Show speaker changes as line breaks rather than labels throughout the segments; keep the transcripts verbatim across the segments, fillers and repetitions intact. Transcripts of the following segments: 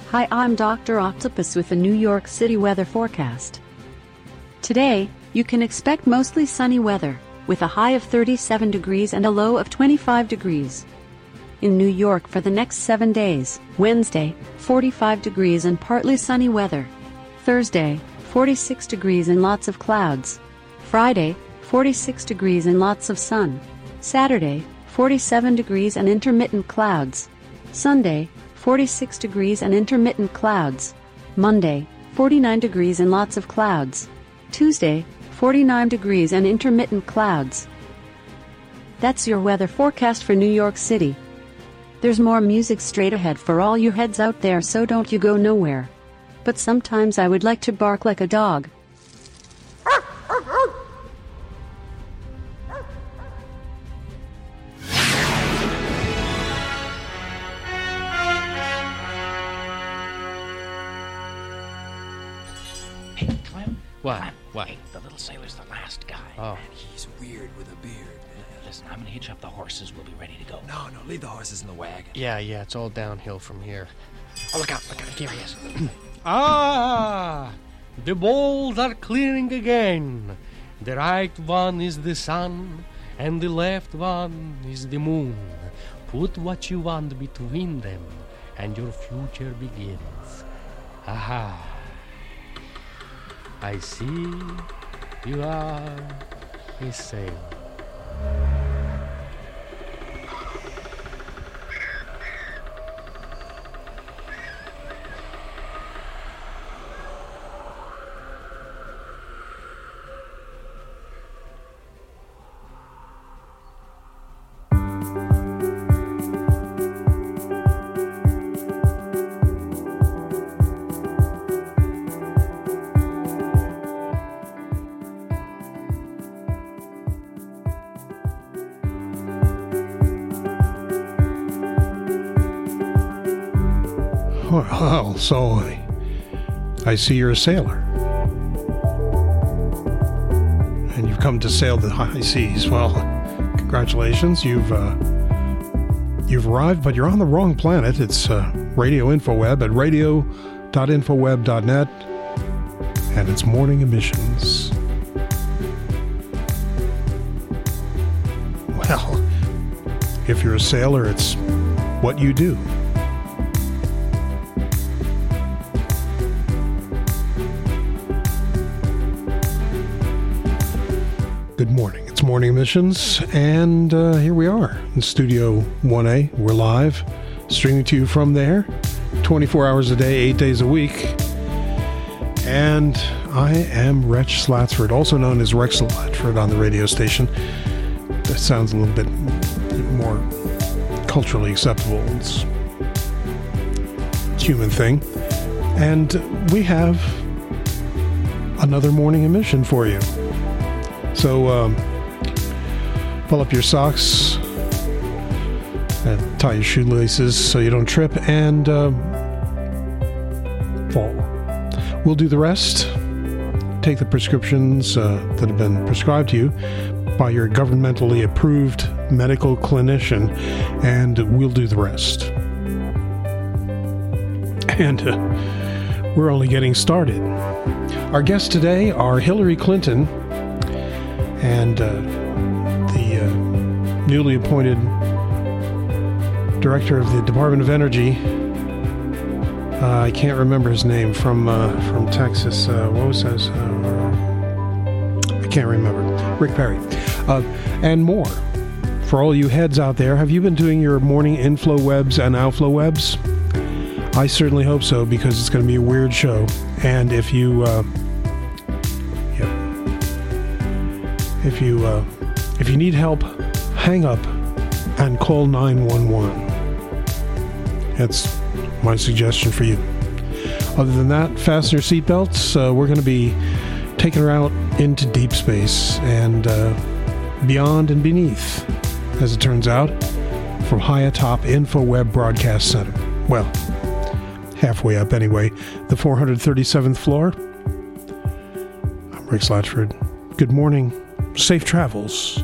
Hi, I'm Doctor Octopus with the New York City weather forecast. Today, you can expect mostly sunny weather, with a high of thirty-seven degrees and a low of twenty-five degrees. In New York for the next seven days, Wednesday, forty-five degrees and partly sunny weather. Thursday, forty-six degrees and lots of clouds. Friday, forty-six degrees and lots of sun. Saturday, forty-seven degrees and intermittent clouds. Sunday, forty-six degrees and intermittent clouds. Monday, forty-nine degrees and lots of clouds. Tuesday, forty-nine degrees and intermittent clouds. That's your weather forecast for New York City. There's more music straight ahead for all you heads out there, so don't you go nowhere. But sometimes I would like to bark like a dog.
Hey, Clem.
What?
Clem.
What?
Hey, the little sailor's the last guy.
Oh.
Man, he's weird with a beard. Listen, I'm gonna hitch up the horses. We'll be ready to go. No, no, leave the horses in the wagon.
Yeah, yeah, it's all downhill from here.
Oh, look out, look out. Here he is.
Ah! The balls are clearing again. The right one is the sun, and the left one is the moon. Put what you want between them, and your future begins. Aha! I see you are a sailor.
Well, so I, I see you're a sailor. And you've come to sail the high seas. Well, congratulations. You've uh, you've arrived, but you're on the wrong planet. It's uh, Radio InfoWeb at radio dot infoweb dot net. And it's morning emissions. Well, if you're a sailor, it's what you do. Good morning. It's Morning Emissions, and uh, here we are in Studio one A. We're live, streaming to you from there, twenty-four hours a day, eight days a week. And I am Wretch Slatsford, also known as Rex Slatsford on the radio station. That sounds a little bit more culturally acceptable. It's a human thing. And we have another morning emission for you. So, um, pull up your socks and tie your shoelaces so you don't trip and uh, fall. We'll do the rest. Take the prescriptions uh, that have been prescribed to you by your governmentally approved medical clinician, and we'll do the rest. And uh, we're only getting started. Our guests today are Hillary Clinton and uh, the uh, newly appointed director of the Department of Energy. Uh, I can't remember his name, from uh, from Texas. Uh, what was his? Uh, I can't remember. Rick Perry. Uh, and more. For all you heads out there, have you been doing your morning inflow webs and outflow webs? I certainly hope so, because it's going to be a weird show. And if you... Uh, If you uh, if you need help, hang up and call nine one one. That's my suggestion for you. Other than that, fasten your seatbelts. Uh, we're going to be taking her out into deep space and uh, beyond and beneath, as it turns out, from high atop InfoWeb Broadcast Center. Well, halfway up anyway, the four hundred thirty-seventh floor. I'm Rick Slatsford. Good morning. Safe travels.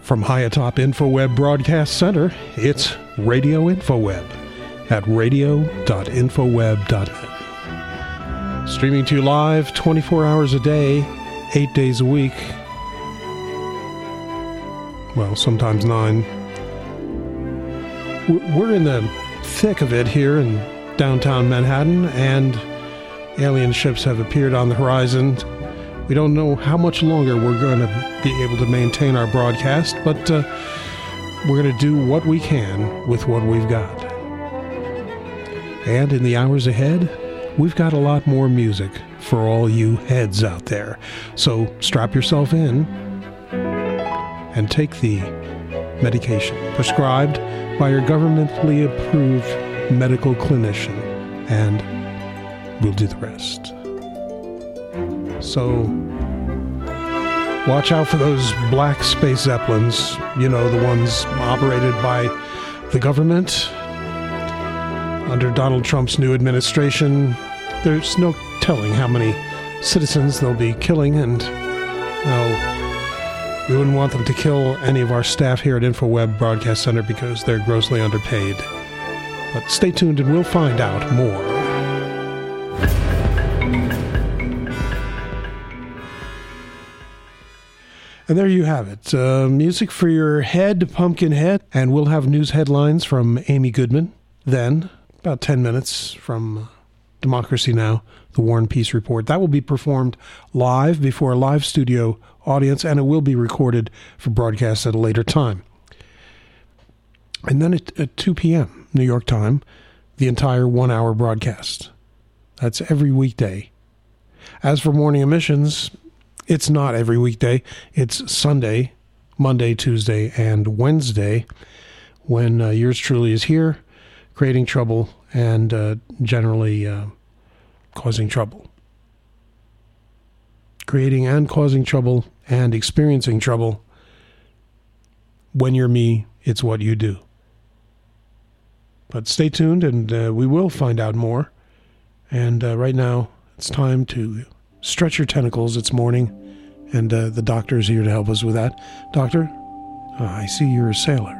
From high atop InfoWeb Broadcast Center, it's Radio InfoWeb at radio dot infoweb dot net. Streaming to you live twenty-four hours a day, eight days a week. Well, sometimes nine. We're in the thick of it here in downtown Manhattan, and alien ships have appeared on the horizon. We don't know how much longer we're going to be able to maintain our broadcast, but uh, we're going to do what we can with what we've got. And in the hours ahead, we've got a lot more music for all you heads out there. So strap yourself in and take the medication prescribed by your governmentally approved medical clinician, and we'll do the rest. So, watch out for those black space zeppelins, you know, the ones operated by the government. Under Donald Trump's new administration, there's no telling how many citizens they'll be killing, and, well, we wouldn't want them to kill any of our staff here at InfoWeb Broadcast Center because they're grossly underpaid. But stay tuned and we'll find out more. And there you have it. Uh, music for your head, Pumpkinhead. And we'll have news headlines from Amy Goodman. Then, about ten minutes from Democracy Now!, the War and Peace Report. That will be performed live before a live studio audience, and it will be recorded for broadcast at a later time. And then at, at two p.m. New York time, the entire one-hour broadcast. That's every weekday. As for morning emissions, it's not every weekday. It's Sunday, Monday, Tuesday, and Wednesday when uh, yours truly is here, creating trouble and uh, generally uh, causing trouble. Creating and causing trouble and experiencing trouble. When you're me, it's what you do. But stay tuned and uh, we will find out more. And uh, right now, it's time to stretch your tentacles. It's morning, and uh, the doctor is here to help us with that. Doctor, uh, I see you're a sailor.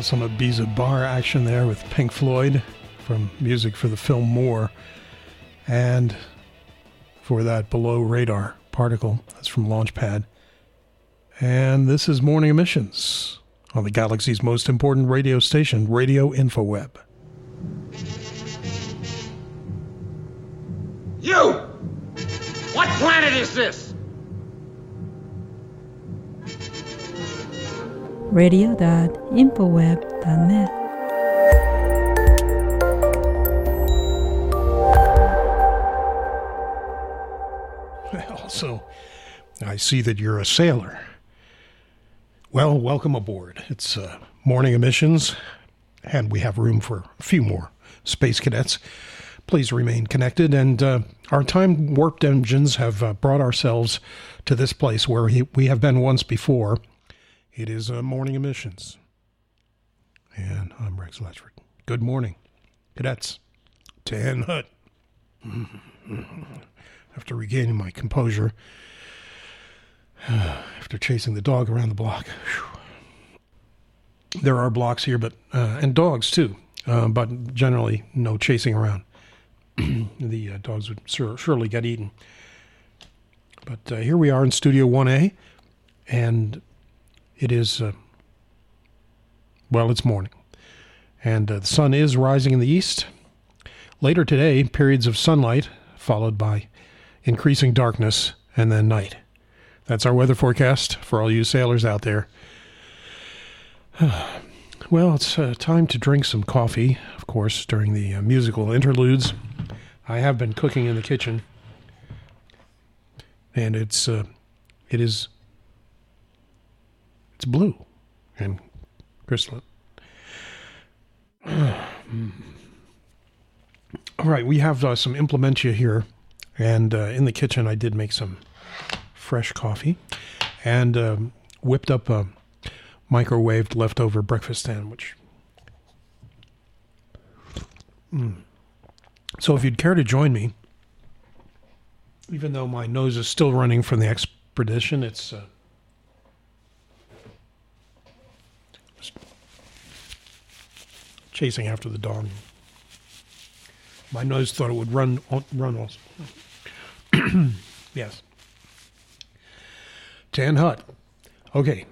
Some Ibiza bar action there with Pink Floyd from music for the film More. And for that Below Radar particle, that's from Launchpad. And this is Morning Emissions on the galaxy's most important radio station, Radio InfoWeb.
You! What planet is this?
radio dot infoweb dot net.
Also, I see that you're a sailor. Well, welcome aboard. It's uh, Morning Emissions, and we have room for a few more space cadets. Please remain connected, and uh, our time-warped engines have uh, brought ourselves to this place where he, we have been once before. It is uh, Morning Emissions. And I'm Rex Latchford. Good morning, cadets. Tan Hut. After regaining my composure, after chasing the dog around the block. Whew. There are blocks here, but uh, and dogs too, uh, but generally no chasing around. the uh, dogs would sur- surely get eaten. But uh, here we are in Studio one A, and it is, uh, well, it's morning. And uh, the sun is rising in the east. Later today, periods of sunlight, followed by increasing darkness, and then night. That's our weather forecast for all you sailors out there. Well, it's uh, time to drink some coffee, of course, during the uh, musical interludes. I have been cooking in the kitchen, and it's uh, it is it's blue and crystalline. All right, we have uh, some implementia here, and uh, in the kitchen I did make some fresh coffee and um, whipped up a microwaved leftover breakfast sandwich. Mm. So if you'd care to join me, even though my nose is still running from the expedition, it's uh, chasing after the dog. My nose thought it would run, run also. Yes. Tan Hut. Okay.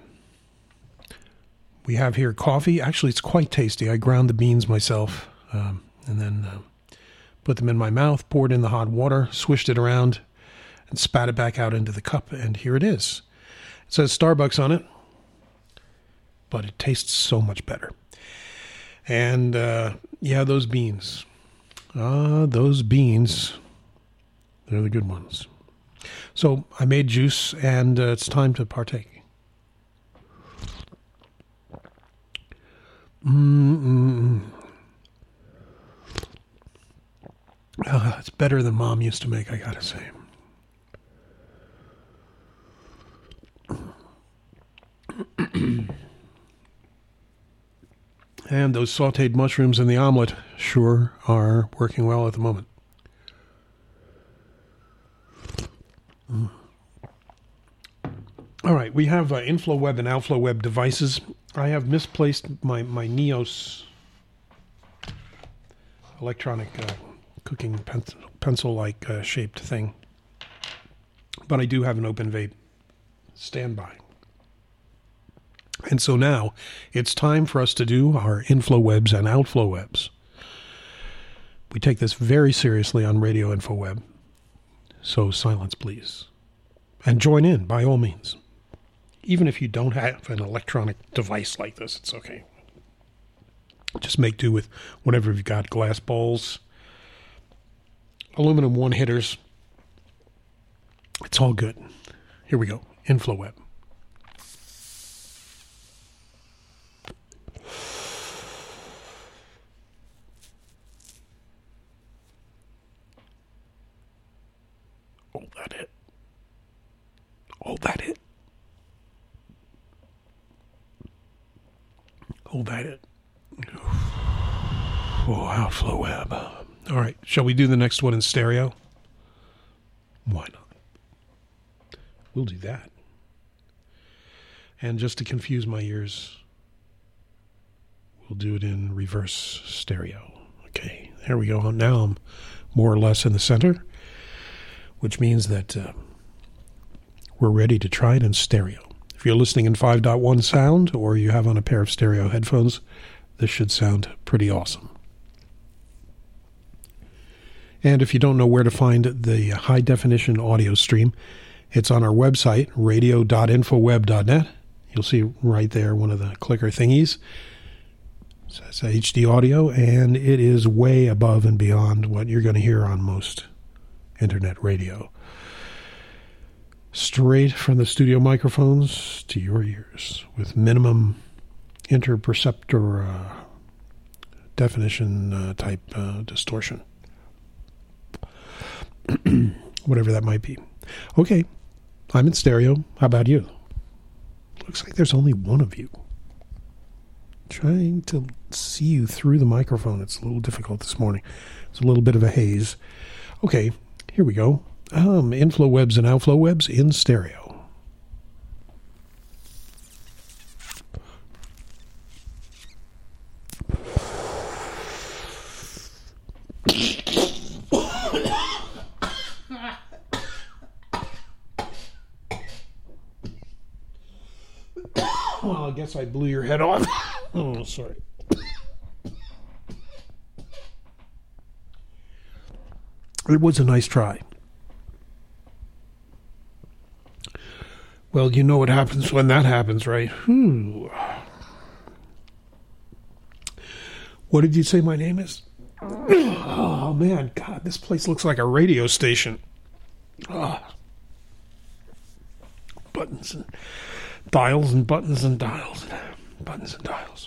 We have here coffee. Actually, it's quite tasty. I ground the beans myself, um, and then uh, put them in my mouth, poured in the hot water, swished it around, and spat it back out into the cup, and here it is. It says Starbucks on it, but it tastes so much better. And, uh, yeah, those beans. Ah, uh, those beans. They're the good ones. So I made juice, and uh, it's time to partake. Mm-mm. Uh, it's better than Mom used to make, I gotta say. And those sauteed mushrooms in the omelet sure are working well at the moment. Mm. All right, we have uh, inflow web and outflow web devices. I have misplaced my, my Neos electronic uh, cooking pencil, pencil-like uh, shaped thing. But I do have an Open Vape standby. And so now it's time for us to do our inflow webs and outflow webs. We take this very seriously on Radio InfoWeb. So silence, please. And join in, by all means. Even if you don't have an electronic device like this, it's okay. Just make do with whatever you've got. Glass bowls, aluminum one-hitters. It's all good. Here we go. Inflow web. Hold that it. Hold that it. Hold that it. Oh, outflow web. All right. Shall we do the next one in stereo? Why not? We'll do that. And just to confuse my ears, we'll do it in reverse stereo. Okay, there we go. Now I'm more or less in the center, which means that uh, we're ready to try it in stereo. If you're listening in five point one sound or you have on a pair of stereo headphones, this should sound pretty awesome. And if you don't know where to find the high-definition audio stream, it's on our website, radio dot infoweb dot net. You'll see right there one of the clicker thingies. It says H D audio, and it is way above and beyond what you're going to hear on most internet radio. Straight from the studio microphones to your ears with minimum interperceptor uh, definition uh, type uh, distortion. Whatever that might be. Okay, I'm in stereo. How about you? Looks like there's only one of you. Trying to see you through the microphone. It's a little difficult this morning. It's a little bit of a haze. Okay, here we go. Um, inflow webs and outflow webs in stereo. Well, I guess I blew your head off. Oh, sorry. It was a nice try. Well, you know what happens when that happens, right? Hmm. What did you say my name is? Oh, man. God, this place looks like a radio station. Oh. Buttons and dials and buttons and dials and buttons and dials.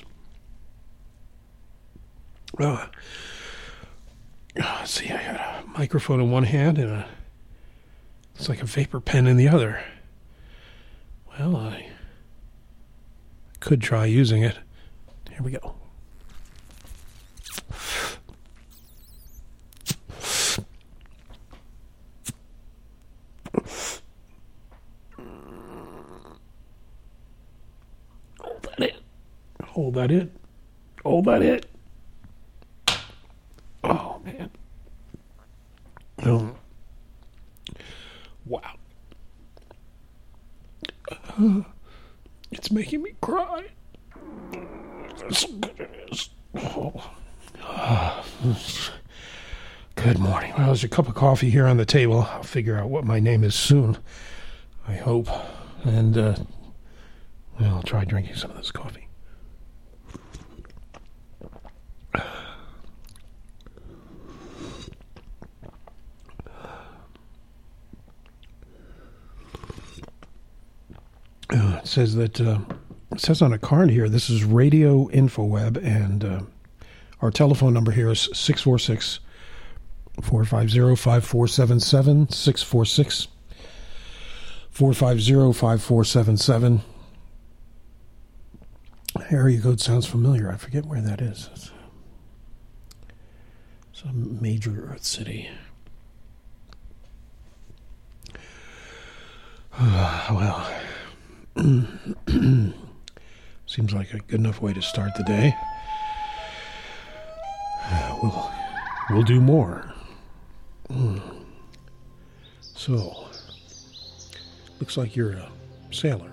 Oh. Oh, see, I got a microphone in one hand and a, it's like a vapor pen in the other. Well, I could try using it. Here we go. Hold that in. Hold that in. Hold that in. Oh, man. Um, wow. Uh, it's making me cry. That's how good it is. Oh. Uh, good morning. Well, there's a cup of coffee here on the table. I'll figure out what my name is soon, I hope. And, uh, well, I'll try drinking some of this coffee. Uh, it says that uh, it says on a card here, this is Radio InfoWeb, and uh, our telephone number here is six four six, four five zero, five four seven seven, six four six, four five zero, five four seven seven. Area code sounds familiar. I forget where that is. It's, it's a major Earth city. Uh, well... Seems like a good enough way to start the day. Uh, we'll, we'll do more. Mm. So, looks like you're a sailor.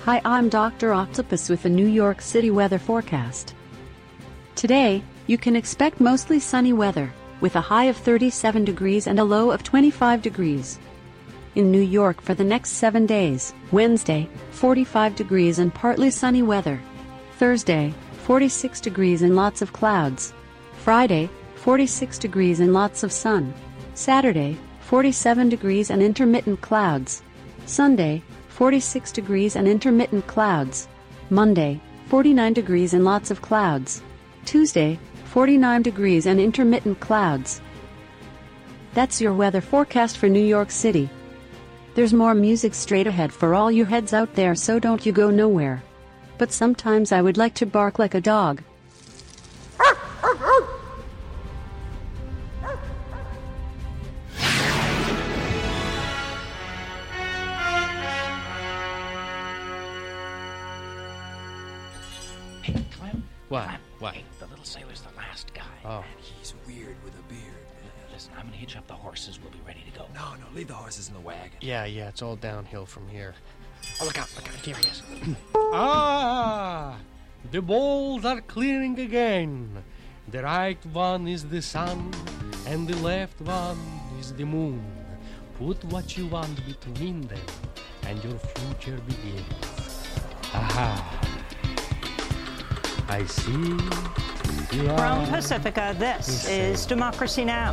Hi, I'm Doctor Octopus with the New York City weather forecast. Today, you can expect mostly sunny weather, with a high of thirty-seven degrees and a low of twenty-five degrees. In New York for the next seven days, Wednesday, forty-five degrees and partly sunny weather. Thursday, forty-six degrees and lots of clouds. Friday, forty-six degrees and lots of sun. Saturday, forty-seven degrees and intermittent clouds. Sunday, forty-six degrees and intermittent clouds. Monday, forty-nine degrees and lots of clouds. Tuesday, forty-nine degrees and intermittent clouds. That's your weather forecast for New York City. There's more music straight ahead for all you heads out there, so don't you go nowhere. But sometimes I would like to bark like a dog.
Hey, Clem.
What?
Clem.
What?
Hey, the little sailor's the last guy.
Oh.
Man, he's weird with a beard. Listen, I'm gonna hitch up the horses. We'll be ready to go. No, no, leave the horses in the wagon.
Yeah, yeah, it's all downhill from here.
Oh, look out, look out, here he is.
Ah! The balls are clearing again. The right one is the sun, and the left one is the moon. Put what you want between them, and your future begins. Aha! I see. You are
From Pacifica, this is Democracy Now!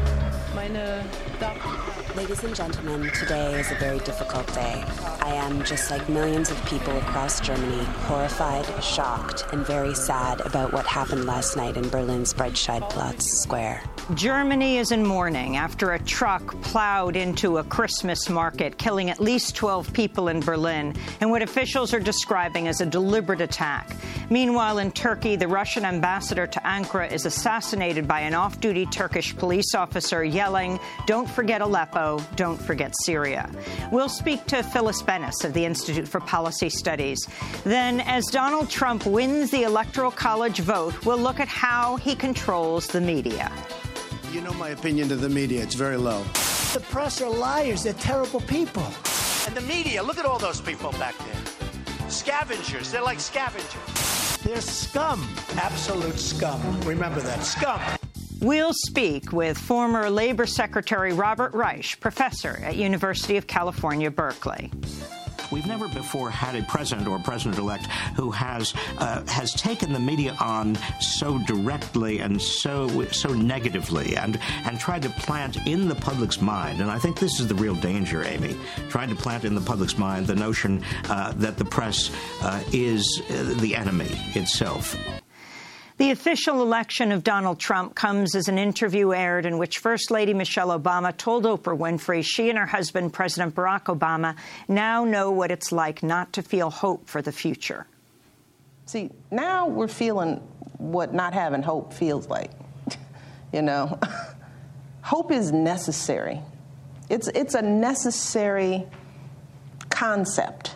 Meine
Ladies and gentlemen, today is a very difficult day. I am, just like millions of people across Germany, horrified, shocked, and very sad about what happened last night in Berlin's Breitscheidplatz Square.
Germany is in mourning after a truck plowed into a Christmas market, killing at least twelve people in Berlin, in what officials are describing as a deliberate attack. Meanwhile, in Turkey, the Russian ambassador to Ankara is assassinated by an off-duty Turkish police officer yelling, "Don't forget Aleppo, don't forget Syria." We'll speak to Phyllis Bennis of the Institute for Policy Studies. Then, as Donald Trump wins the Electoral College vote, we'll look at how he controls the media.
You know my opinion to the media. It's very low.
The press are liars. They're terrible people.
And the media, look at all those people back there. Scavengers. They're like scavengers.
They're scum. Absolute scum. Remember that. Scum.
We'll speak with former Labor Secretary Robert Reich, professor at University of California, Berkeley.
We've never before had a president or president-elect who has uh, has taken the media on so directly and so so negatively and and tried to plant in the public's mind. And I think this is the real danger, Amy, trying to plant in the public's mind the notion uh, that the press uh, is uh, the enemy itself.
The official election of Donald Trump comes as an interview aired in which First Lady Michelle Obama told Oprah Winfrey she and her husband, President Barack Obama, now know what it's like not to feel hope for the future.
See, now we're feeling what not having hope feels like. You know, hope is necessary. It's, it's a necessary concept.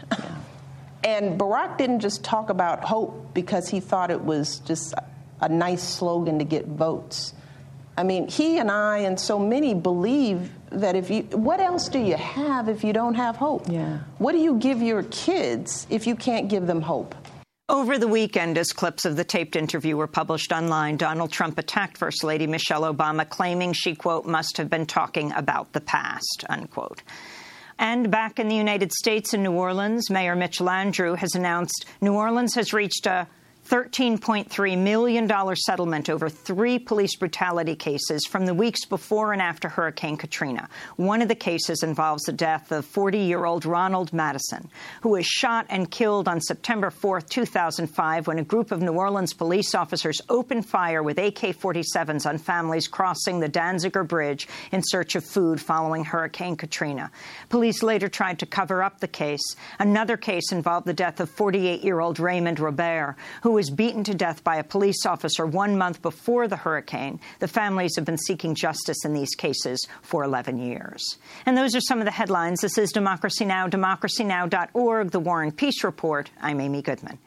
And Barack didn't just talk about hope because he thought it was just a nice slogan to get votes. I mean, he and I and so many believe that if you, what else do you have if you don't have hope? Yeah. What do you give your kids if you can't give them hope?
Over the weekend, as clips of the taped interview were published online, Donald Trump attacked First Lady Michelle Obama, claiming she, quote, must have been talking about the past, unquote. And back in the United States in New Orleans, Mayor Mitch Landrieu has announced New Orleans has reached a thirteen point three million dollars settlement over three police brutality cases from the weeks before and after Hurricane Katrina. One of the cases involves the death of forty-year-old Ronald Madison, who was shot and killed on September fourth, two thousand five, when a group of New Orleans police officers opened fire with A K forty-sevens on families crossing the Danziger Bridge in search of food following Hurricane Katrina. Police later tried to cover up the case. Another case involved the death of forty-eight-year-old Raymond Robert, who was beaten to death by a police officer one month before the hurricane. The families have been seeking justice in these cases for eleven years. And those are some of the headlines. This is Democracy Now!, democracy now dot org, The War and Peace Report. I'm Amy Goodman.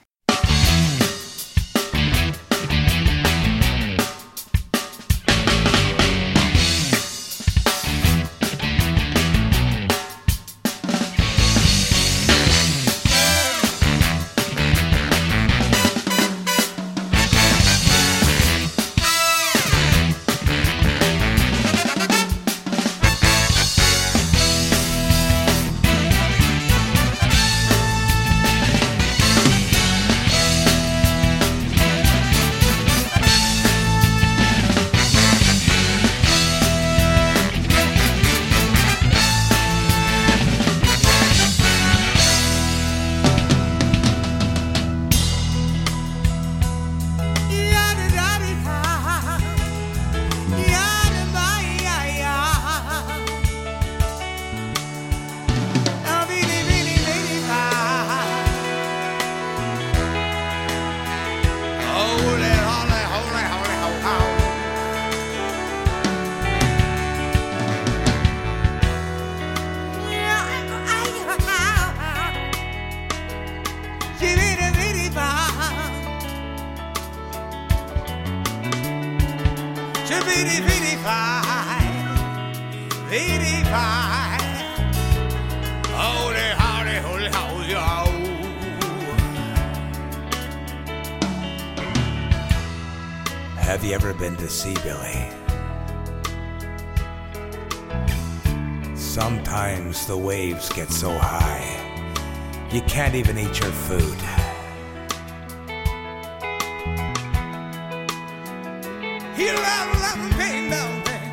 eighty-five. Howdy, howdy, howdy, howdy, howdy. Have you ever been to sea, Billy? Sometimes the waves get so high, you can't even eat your food. You love, love, pain, love, pain.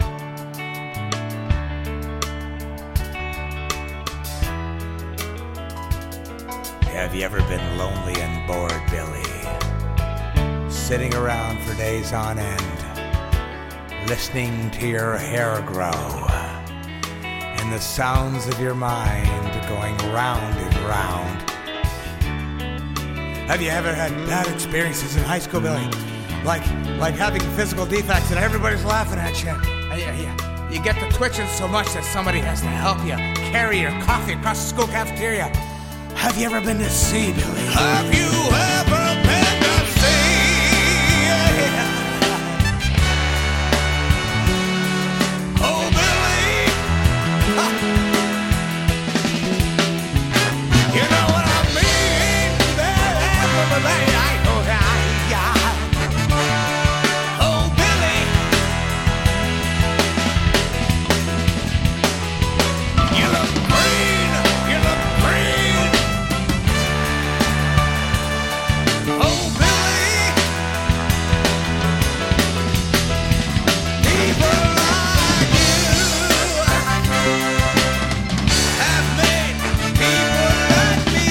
Have you ever been lonely and bored, Billy? Sitting around for days on end, listening to your hair grow, and the sounds of your mind going round and round. Have you ever had bad experiences in high school, Billy? Like like having physical defects and everybody's laughing at you. And you, you, you get the twitching so much that somebody has to help you carry your coffee across the school cafeteria. Have you ever been to sea, Billy? Have you ever been to sea? Oh, Billy! You know what I mean? Baby, I know that. Oh, Billy! You look green! You look green! Oh, Billy! People like you have made people like me.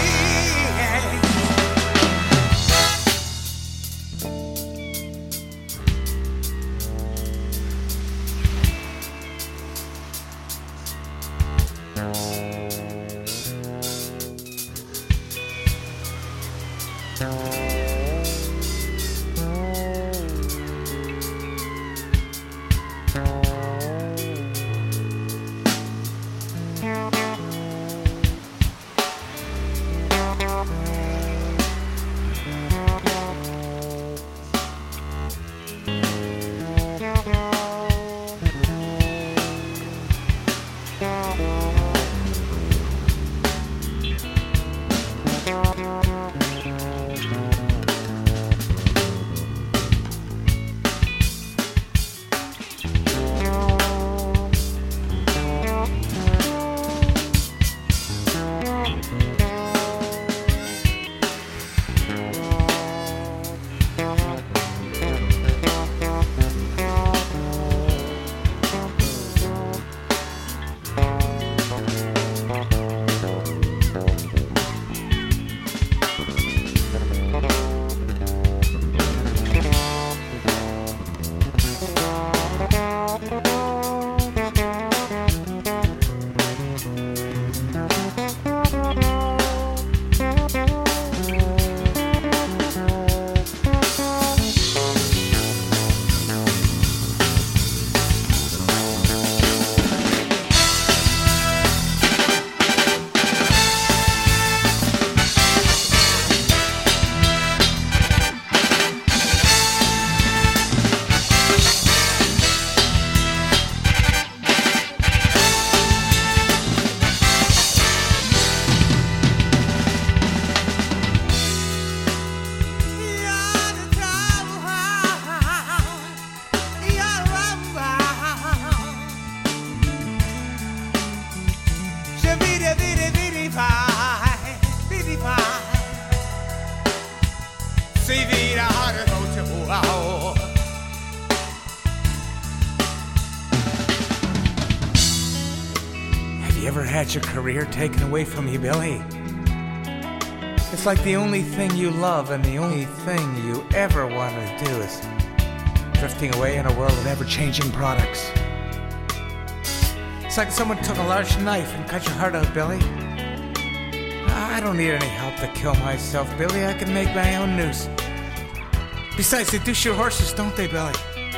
Have you ever had your career taken away from you, Billy? It's like the only thing you love and the only thing you ever want to do is drifting away in a world of ever-changing products. It's like someone took a large knife and cut your heart out, Billy. I don't need any help to kill myself, Billy. I can make my own noose. Besides, they do shoot horses, don't they, Billy?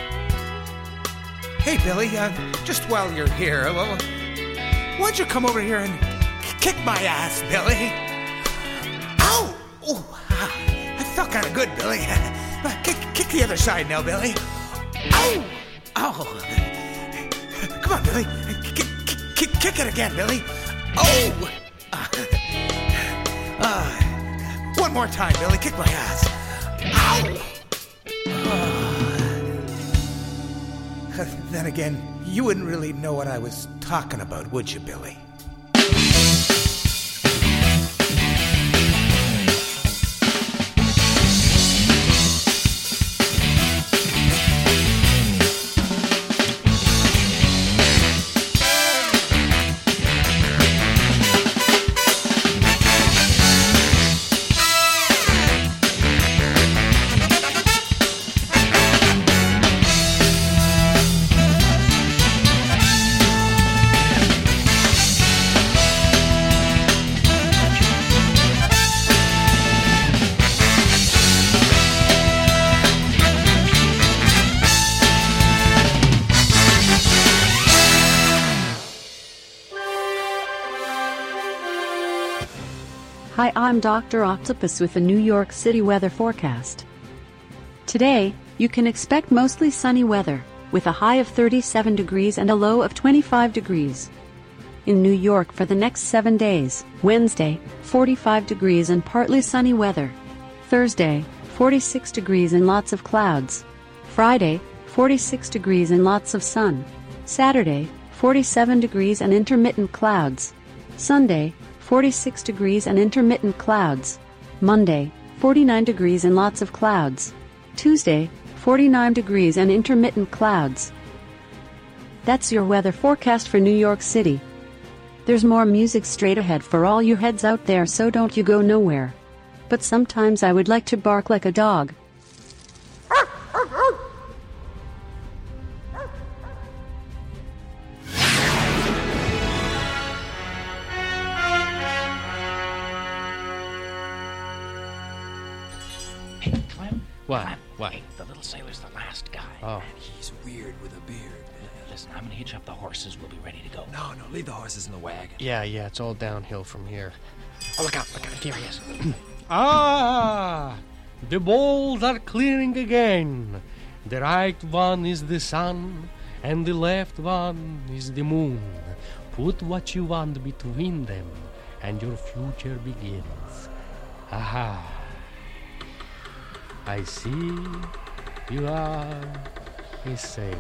Hey, Billy, uh, just while you're here, uh, why don't you come over here and kick my ass, Billy? Ow! Ooh, ah, that felt kind of good, Billy. Kick, kick the other side now, Billy. Ow! Oh! Come Come on, Billy. Kick, kick, kick it again, Billy. Oh! Uh, uh, one more time, Billy. Kick my ass. Ow! Uh, then again, you wouldn't really know what I was talking about, would you, Billy?
Hi, I'm Doctor Octopus with the New York City weather forecast. Today, you can expect mostly sunny weather, with a high of thirty-seven degrees and a low of twenty-five degrees. In New York for the next seven days, Wednesday, forty-five degrees and partly sunny weather. Thursday, forty-six degrees and lots of clouds. Friday, forty-six degrees and lots of sun. Saturday, forty-seven degrees and intermittent clouds. Sunday, forty-six degrees and intermittent clouds. Monday, forty-nine degrees and lots of clouds. Tuesday, forty-nine degrees and intermittent clouds. That's your weather forecast for New York City. There's more music straight ahead for all you heads out there, so don't you go nowhere. But sometimes I would like to bark like a dog.
What? What? Hey, the little sailor's the last guy.
Oh.
And he's weird with a beard. Listen, I'm gonna hitch up the horses. We'll be ready to go.
No, no, leave the horses in the wagon.
Yeah, yeah, it's all downhill from here.
Oh, look out, look out, here he is.
Ah! The balls are clearing again. The right one is the sun, and the left one is the moon. Put what you want between them, and your future begins. Aha! I see you are a sailor.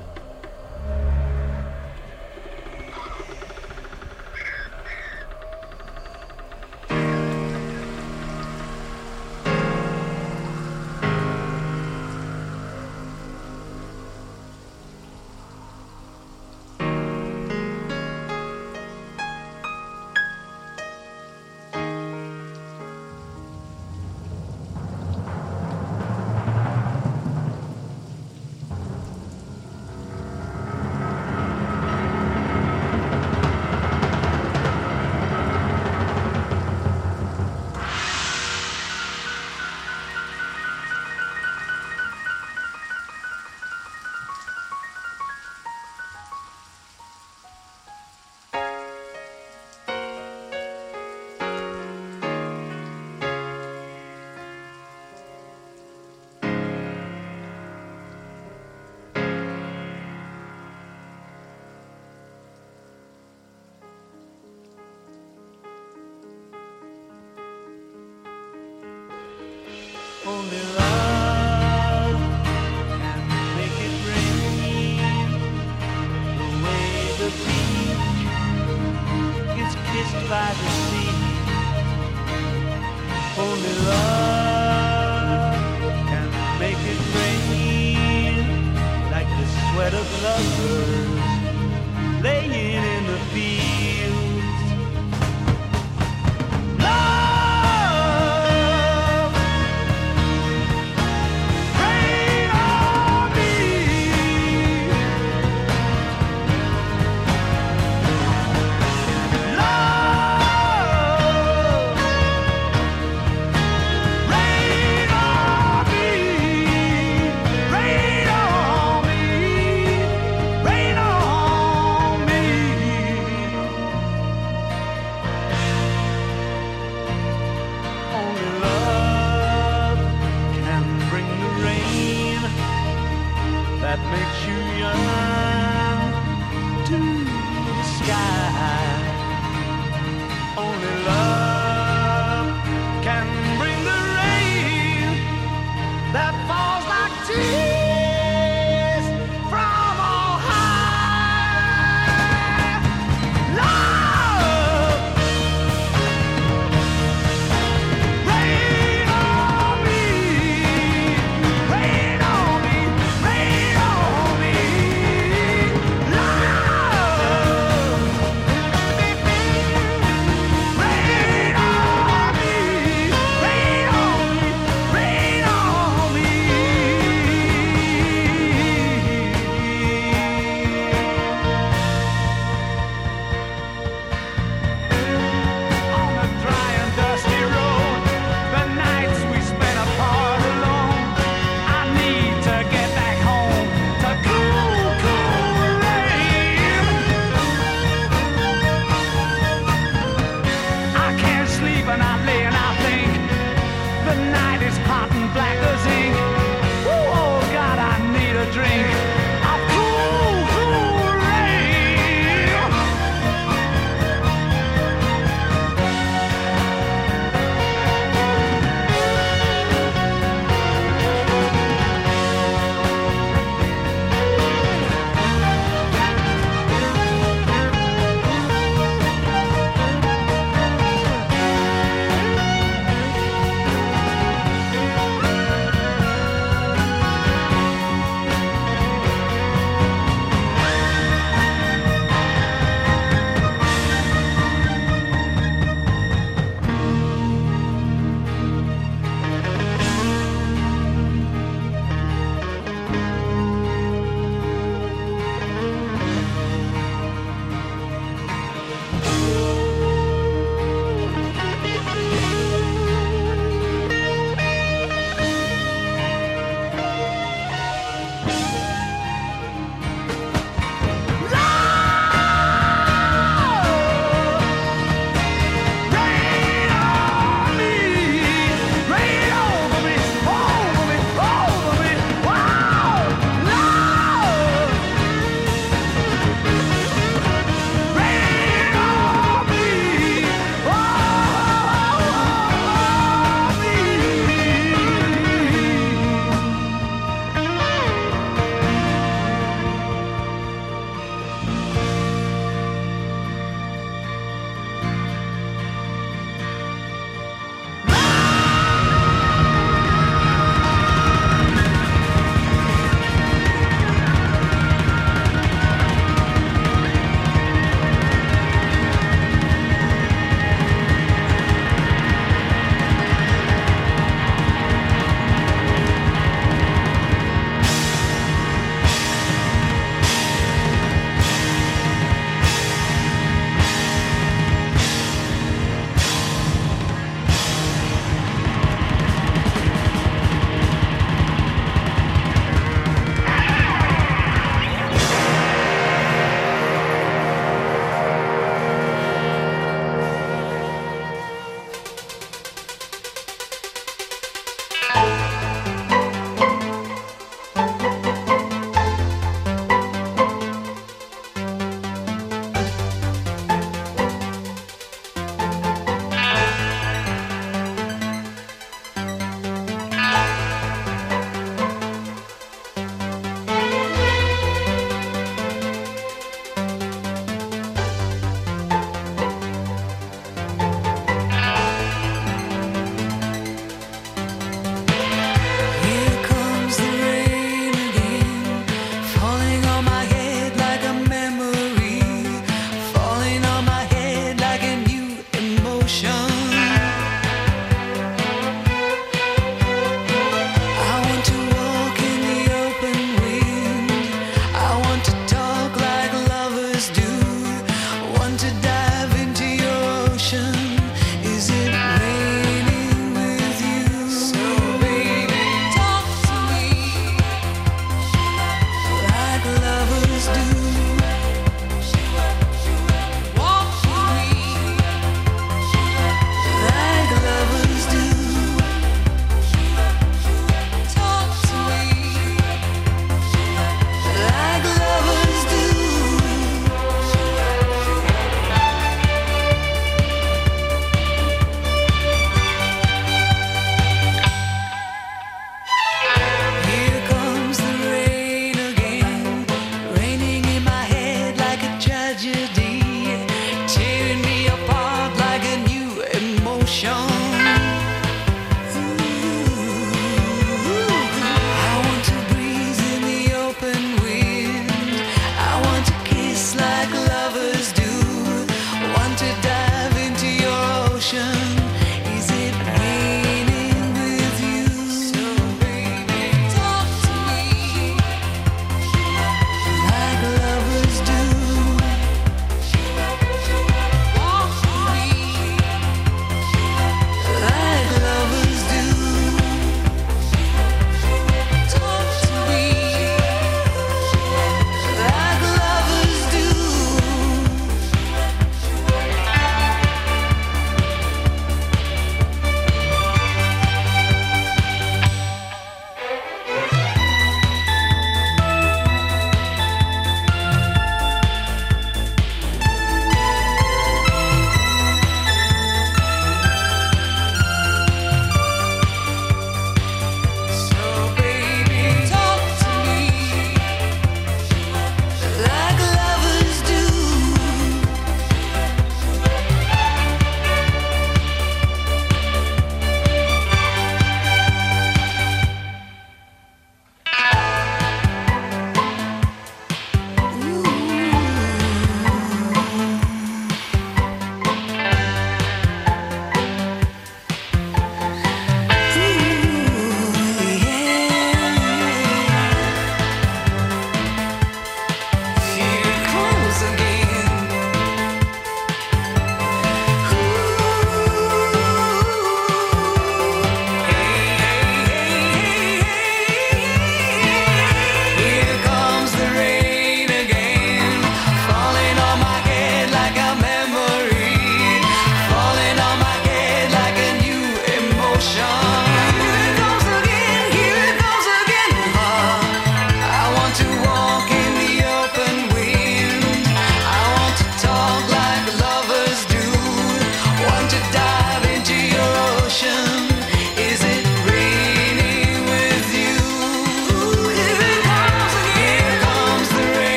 Only love can make it rain. The way the beach gets kissed by the sea. Only love can make it rain. Like the sweat of lovers laying in the fields. Rain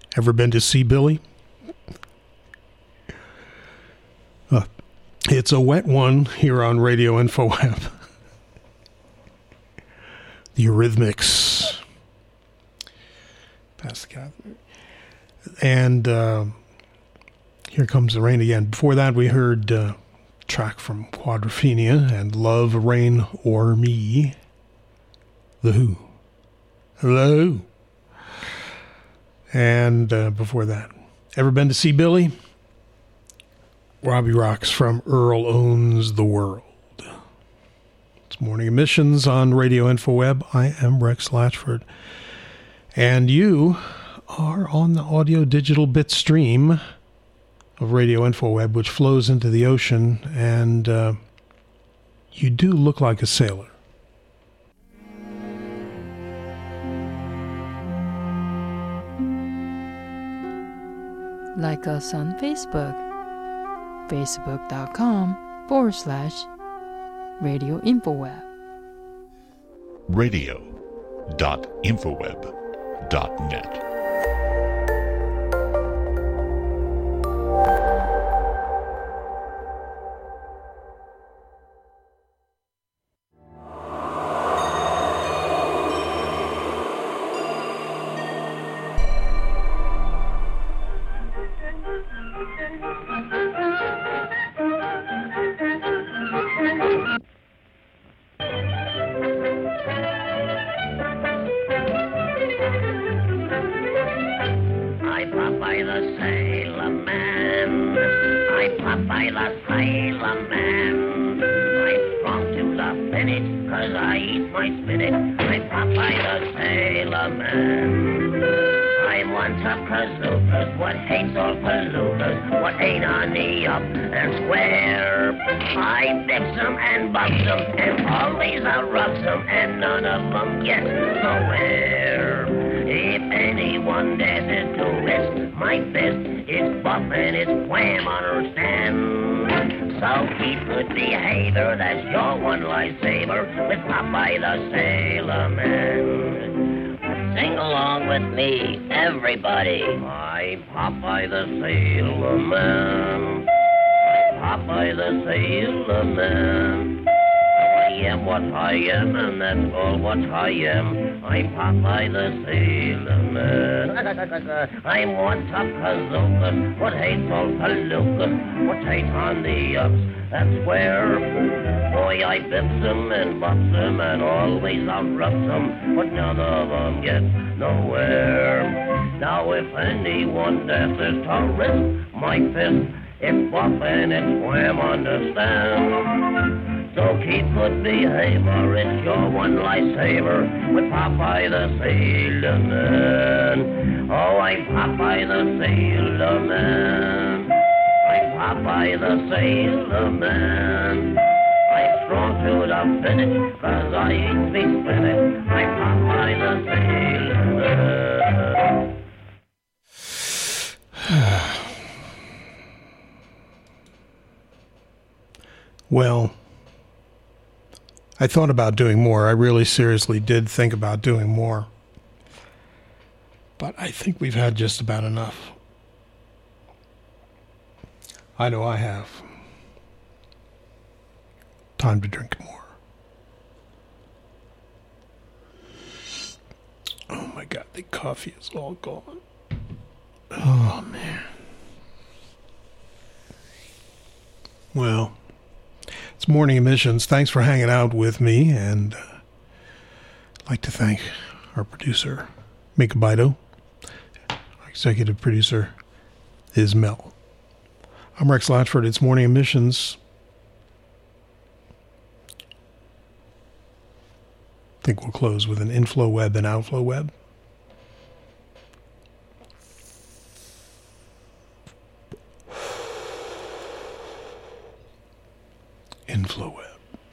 Ever been to see Billy? Uh, it's a wet one here on Radio InfoWeb. The Eurythmics. Pass the cat. And uh, Here Comes the Rain again. Before that, we heard uh, a track from Quadrophenia and Love, Rain, or Me. The Who. Hello. And uh, before that, ever been to see Billy? Robbie Rocks from Earl Owns the World. It's Morning Emissions on Radio InfoWeb. I am Rex Latchford. And you are on the audio digital bit stream of Radio InfoWeb, which flows into the ocean, and uh, you do look like a sailor.
Like us on Facebook, facebook.com forward slash Radio InfoWeb.
radio.infoweb.net.
Everybody. I'm Popeye the Sailor Man. Popeye the Sailor Man. I am what I am, and that's all what I am. I'm Popeye the Sailor Man. I'm one top kazookas, what hates all palookas, what hates on the ups, that's where. Boy, I bips them and bops them and always outroughs them, but none of them gets nowhere. Now if anyone dares to risk my fist, it's bop and it's wham, understand? So keep good behavior, it's your one lifesaver with Popeye the Sailor Man. Oh, I'm Popeye the Sailor Man. I'm Popeye the Sailor Man. I'm strong to the finish, cause I eat me spinach. I'm Popeye the Sailor Man.
Well, I thought about doing more. I really seriously did think about doing more. But I think we've had just about enough. I know I have. Time to drink more. Oh my God, the coffee is all gone. Oh man. Well, it's Morning Emissions. Thanks for hanging out with me, and uh, I'd like to thank our producer, Mika Bido. Our executive producer is Mel. I'm Rex Latchford. It's Morning Emissions. I think we'll close with an inflow web and outflow web. Inflow web.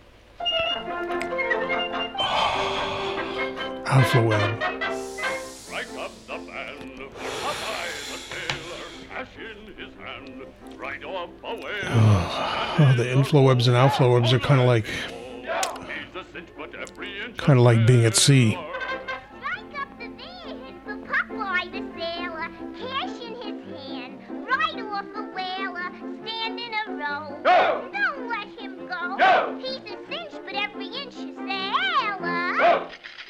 Oh, outflow web.
Strike up the band, Popeye the sailor, cash in his hand, right off away.
Oh, oh, the inflow webs and outflow webs are kind of like, kind of like being at sea.
Strike up the band, Popeye the sailor,
off a whaler, stand in a row.
Go!
Don't let him go.
Go!
He's a cinch, but every inch is sailor. Go!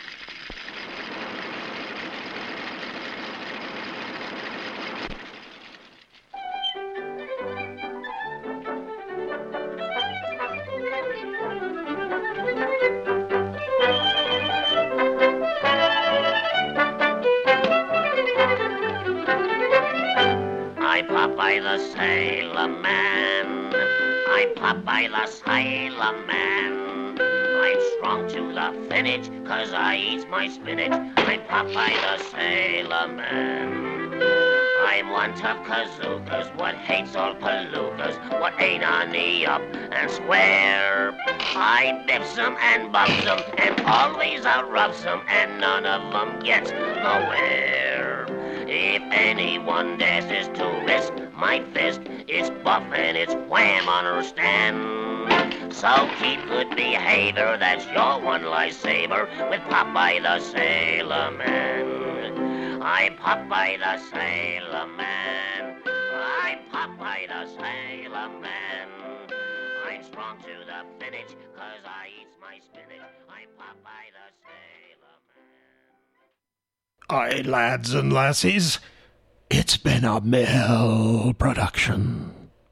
I Popeye the Sailor Man. I Popeye the Sailor Man. I'm strong to the finish, cause I eat my spinach. I'm Popeye the Sailor Man. I'm one tough kazookas, what hates all palookas, what ain't on the up and square. I bips 'em and bumps 'em, and always I rubs 'em, and none of 'em gets nowhere. If anyone dares to risk my fist, it's buff and it's wham, understand? So keep good behavior, that's your one lifesaver, with Popeye the Sailor Man. I'm Popeye the Sailor Man. I'm Popeye the Sailor Man. I'm strong to the finish, cause I eat my spinach. I'm Popeye the Sailor Man.
Aye, lads and lassies, it's been a Mill production.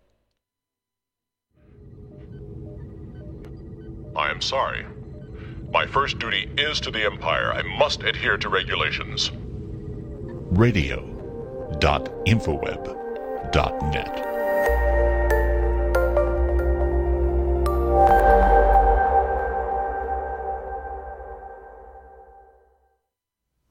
I am sorry. My first duty is to the Empire. I must adhere to regulations.
radio dot infoweb dot net